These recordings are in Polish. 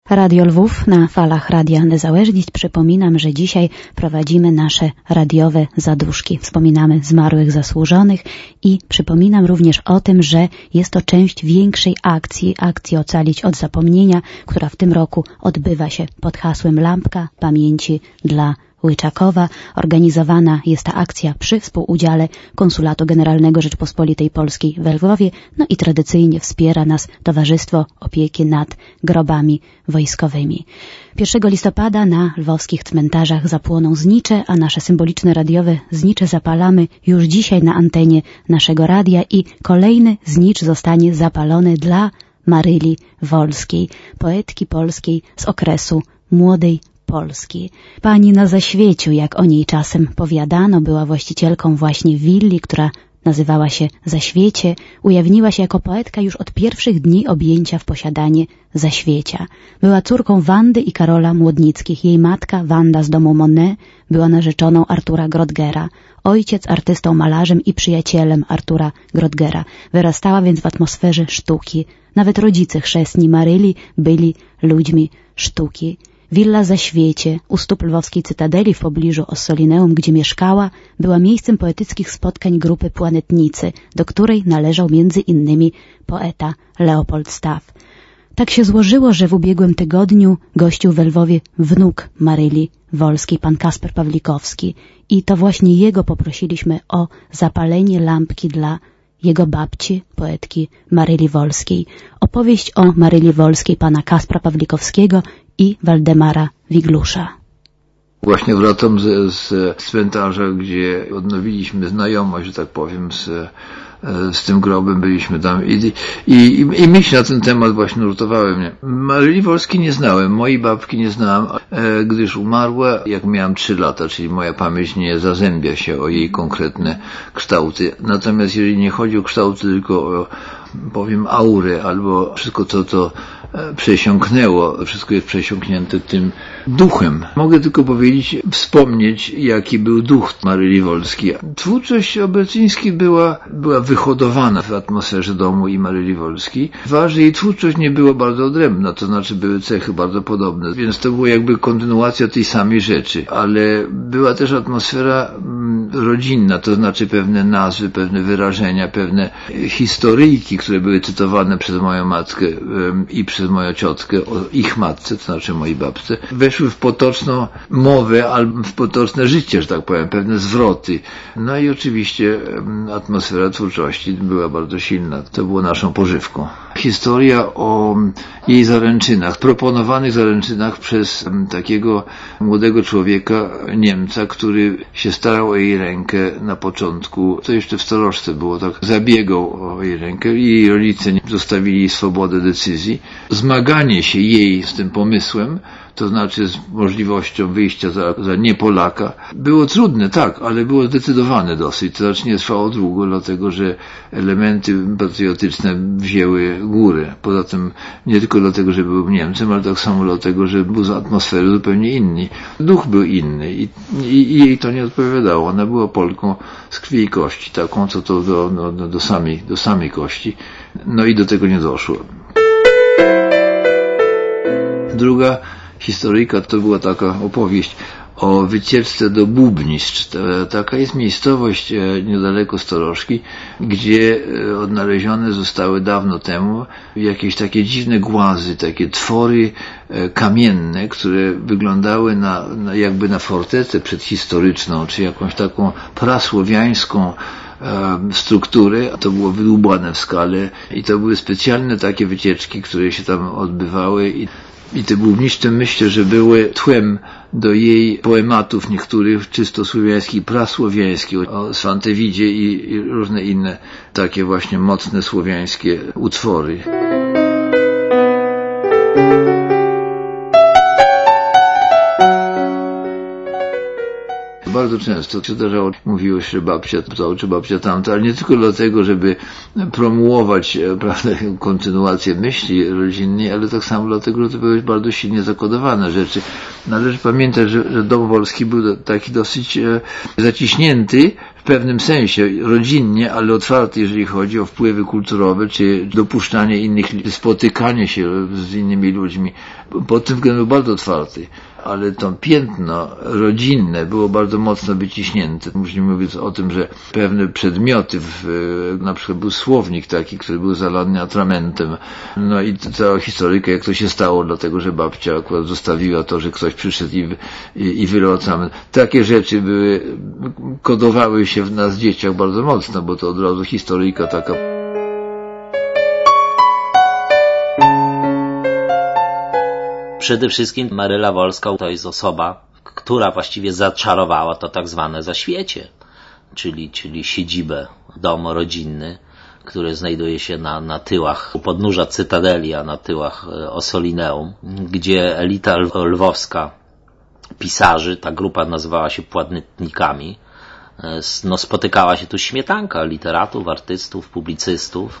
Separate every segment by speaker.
Speaker 1: Radio Lwów na falach Radia Niezależność. Przypominam, że dzisiaj prowadzimy nasze radiowe zaduszki. Wspominamy zmarłych zasłużonych i przypominam również o tym, że jest to część większej akcji Ocalić od zapomnienia, która w tym roku odbywa się pod hasłem Lampka Pamięci dla Łyczakowa. Organizowana jest ta akcja przy współudziale Konsulatu Generalnego Rzeczpospolitej Polskiej we Lwowie, i tradycyjnie wspiera nas Towarzystwo Opieki nad Grobami Wojskowymi. 1 listopada na lwowskich cmentarzach zapłoną znicze, a nasze symboliczne radiowe znicze zapalamy już dzisiaj na antenie naszego radia i kolejny znicz zostanie zapalony dla Maryli Wolskiej, poetki polskiej z okresu młodej Polski. Pani na Zaświeciu, jak o niej czasem powiadano, była właścicielką właśnie willi, która nazywała się Zaświecie. Ujawniła się jako poetka już od pierwszych dni objęcia w posiadanie Zaświecia. Była córką Wandy i Karola Młodnickich. Jej matka, Wanda z domu Monet, była narzeczoną Artura Grodgera. Ojciec artystą, malarzem i przyjacielem Artura Grodgera. Wyrastała więc w atmosferze sztuki. Nawet rodzice chrzestni Maryli byli ludźmi sztuki. Willa Zaświecie u stóp lwowskiej Cytadeli w pobliżu Ossolineum, gdzie mieszkała, była miejscem poetyckich spotkań grupy Planetnicy, do której należał między innymi poeta Leopold Staff. Tak się złożyło, że w ubiegłym tygodniu gościł we Lwowie wnuk Maryli Wolskiej, pan Kasper Pawlikowski, i to właśnie jego poprosiliśmy o zapalenie lampki dla jego babci, poetki Maryli Wolskiej. Opowieść o Maryli Wolskiej pana Kaspra Pawlikowskiego i Waldemara Wiglusza.
Speaker 2: Właśnie wracam z cmentarza, gdzie odnowiliśmy znajomość, że tak powiem, z tym grobem, byliśmy tam i myśl na ten temat właśnie nurtowały mnie. Maryli Wolskiej nie znałem, mojej babki nie znałem, gdyż umarła jak miałem 3 lata, czyli moja pamięć nie zazębia się o jej konkretne kształty. Natomiast jeżeli nie chodzi o kształty, tylko o, powiem, aurę albo wszystko to przesiąknęło, wszystko jest przesiąknięte tym duchem. Mogę tylko powiedzieć, wspomnieć, jaki był duch Maryli Wolskiej. Twórczość Obecyńskiej była wyhodowana w atmosferze domu i Maryli Wolskiej. Ważne, jej twórczość nie była bardzo odrębna, to znaczy były cechy bardzo podobne, więc to była jakby kontynuacja tej samej rzeczy, ale była też atmosfera rodzinna, to znaczy pewne nazwy, pewne wyrażenia, pewne historyjki, które były cytowane przez moją matkę i przez moją ciotkę o ich matce, to znaczy mojej babce, weszły w potoczną mowę albo w potoczne życie, że tak powiem, pewne zwroty. No i oczywiście atmosfera twórczości była bardzo silna. To było naszą pożywką. Historia o jej zaręczynach, proponowanych zaręczynach przez takiego młodego człowieka, Niemca, który się starał o jej rękę na początku. To jeszcze w staroszce było, tak zabiegał o jej rękę i jej rodzice zostawili jej swobodę decyzji. Zmaganie się jej z tym pomysłem, to znaczy z możliwością wyjścia za nie Polaka, było trudne, tak, ale było zdecydowane dosyć. To znaczy nie trwało długo, dlatego że elementy patriotyczne wzięły górę. Poza tym nie tylko dlatego, że był Niemcem, ale tak samo dlatego, że był z atmosfery zupełnie inny. Duch był inny i jej to nie odpowiadało. Ona była Polką z krwi i kości, taką, co to do samej kości. No i do tego nie doszło. Druga historyjka to była taka opowieść o wycieczce do Bubniszcz. Taka jest miejscowość niedaleko Storożki, gdzie odnalezione zostały dawno temu jakieś takie dziwne głazy, takie twory kamienne, które wyglądały jakby na fortecę przedhistoryczną, czy jakąś taką prasłowiańską struktury, a to było wydłubane w skale i to były specjalne takie wycieczki, które się tam odbywały i te Bubniszcze, myślę, że były tłem do jej poematów niektórych czysto słowiańskich, prasłowiańskich, o Swantewidzie i różne inne takie właśnie mocne słowiańskie utwory. Bardzo często się zdarzało, mówiło się, że babcia to, czy babcia tamto, ale nie tylko dlatego, żeby promuować, prawda, kontynuację myśli rodzinnej, ale tak samo dlatego, że to były bardzo silnie zakodowane rzeczy. Należy pamiętać, że dom Wolski był taki dosyć zaciśnięty, pewnym sensie rodzinnie, ale otwarty, jeżeli chodzi o wpływy kulturowe, czy dopuszczanie innych, spotykanie się z innymi ludźmi. Pod tym względem był bardzo otwarty. Ale to piętno rodzinne było bardzo mocno wyciśnięte. Już mówiąc o tym, że pewne przedmioty, na przykład był słownik taki, który był zalany atramentem. No i cała historyka, jak to się stało, dlatego że babcia akurat zostawiła to, że ktoś przyszedł i wylał atrament. Takie rzeczy kodowały się w nas dzieciach bardzo mocno, bo to od razu historyjka taka.
Speaker 3: Przede wszystkim Maryla Wolska to jest osoba, która właściwie zaczarowała to tak zwane zaświecie, czyli siedzibę, dom rodzinny, który znajduje się na tyłach u podnóża Cytadeli, a na tyłach Ossolineum, gdzie elita lwowska pisarzy, ta grupa nazywała się Płatnikami, spotykała się tu śmietanka literatów, artystów, publicystów.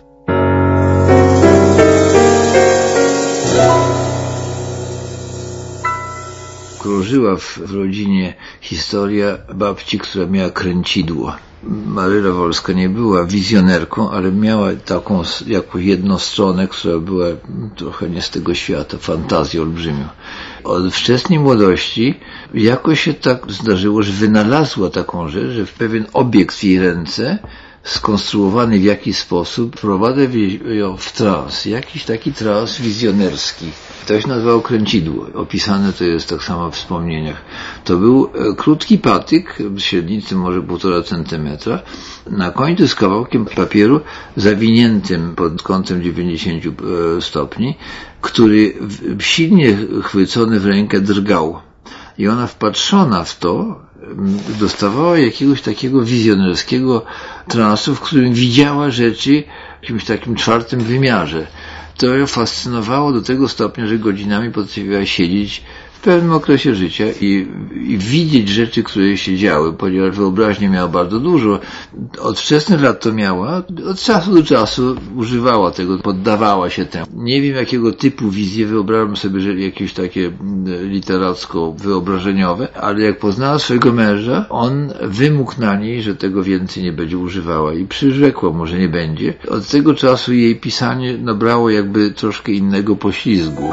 Speaker 2: Krążyła w rodzinie historia babci, która miała kręcidło. Maryla Wolska nie była wizjonerką, ale miała taką jakąś jedną stronę, która była trochę nie z tego świata, fantazję olbrzymią. Od wczesnej młodości jakoś się tak zdarzyło, że wynalazła taką rzecz, że w pewien obiekt w jej ręce, skonstruowany w jakiś sposób, wprowadza ją w trans, jakiś taki trans wizjonerski. To się nazywało kręcidło. Opisane to jest tak samo w wspomnieniach. To był krótki patyk, średnicy może 1,5 centymetra, na końcu z kawałkiem papieru zawiniętym pod kątem 90 stopni, który silnie chwycony w rękę drgał. I ona wpatrzona w to dostawała jakiegoś takiego wizjonerskiego transu, w którym widziała rzeczy w jakimś takim czwartym wymiarze. To ją fascynowało do tego stopnia, że godzinami potrafiła siedzieć w pewnym okresie życia i widzieć rzeczy, które się działy, ponieważ wyobraźnię miała bardzo dużo. Od wczesnych lat to miała, od czasu do czasu używała tego, poddawała się temu. Nie wiem, jakiego typu wizje, wyobrażam sobie, że jakieś takie literacko-wyobrażeniowe, ale jak poznała swojego męża, on wymógł na niej, że tego więcej nie będzie używała i przyrzekła mu, że nie będzie. Od tego czasu jej pisanie nabrało jakby troszkę innego poślizgu.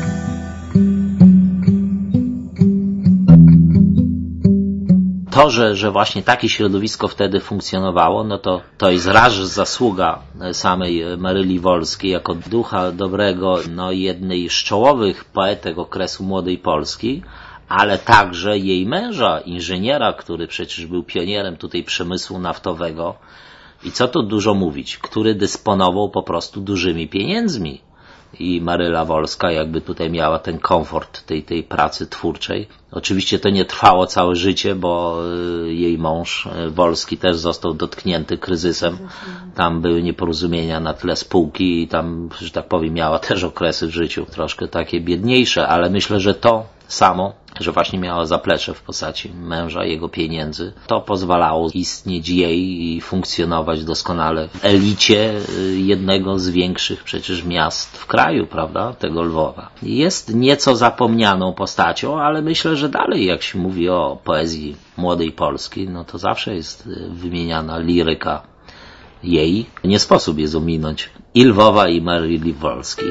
Speaker 3: To, że właśnie takie środowisko wtedy funkcjonowało, no to jest raz zasługa samej Maryli Wolskiej jako ducha dobrego, jednej z czołowych poetek okresu Młodej Polski, ale także jej męża, inżyniera, który przecież był pionierem tutaj przemysłu naftowego i co tu dużo mówić, który dysponował po prostu dużymi pieniędzmi. I Maryla Wolska jakby tutaj miała ten komfort tej pracy twórczej. Oczywiście to nie trwało całe życie, bo jej mąż Wolski też został dotknięty kryzysem. Tam były nieporozumienia na tle spółki i tam, że tak powiem, miała też okresy w życiu troszkę takie biedniejsze, ale myślę, że to samo, że właśnie miała zaplecze w postaci męża, jego pieniędzy, to pozwalało istnieć jej i funkcjonować doskonale w elicie jednego z większych przecież miast w kraju, prawda, tego Lwowa. Jest nieco zapomnianą postacią, ale myślę, że dalej jak się mówi o poezji Młodej Polski, no to zawsze jest wymieniana liryka jej. Nie sposób jest ominąć i Lwowa, i Maryli Wolskiej.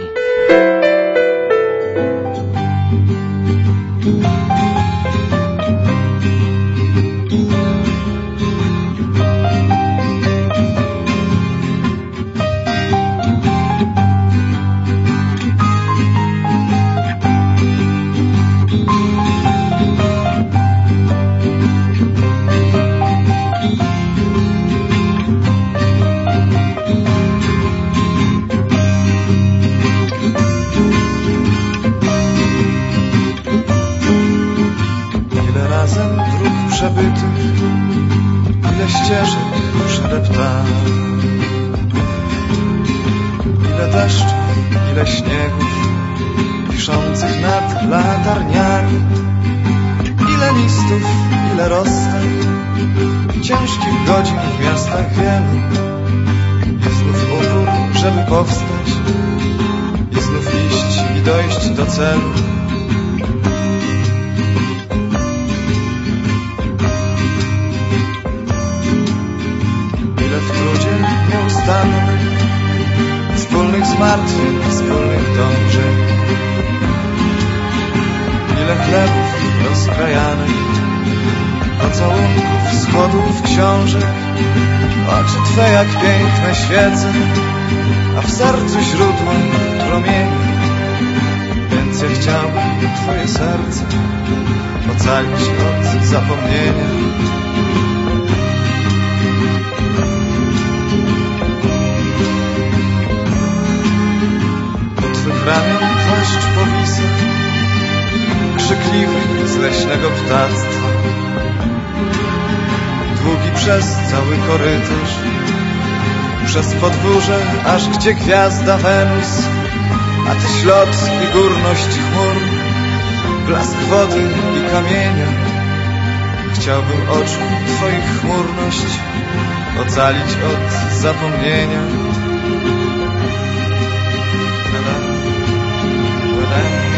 Speaker 4: Ile ścieżek przydeptanych, ile deszczu, ile śniegów wiszących nad latarniami, ile listów, ile rozstaw, ciężkich godzin w miastach wielu. I znów upór, żeby powstać, i znów iść i dojść do celu. nieustannych, wspólnych zmartwień, wspólnych dążeń. Ile chlebów rozkrajanych, pocałunków, schodów, książek, oczy Twe jak piękne świece, a w sercu źródło promieni. Więc ja chciałbym Twoje serce ocalić od zapomnienia. U Twych ramion płaszcz powisa, krzykliwy z leśnego ptactwa, długi przez cały korytarz, przez podwórze, aż gdzie gwiazda Wenus, a Ty ślad i górność chmur, blask wody i kamienia. Chciałbym oczu Twoich chmurność ocalić od zapomnienia.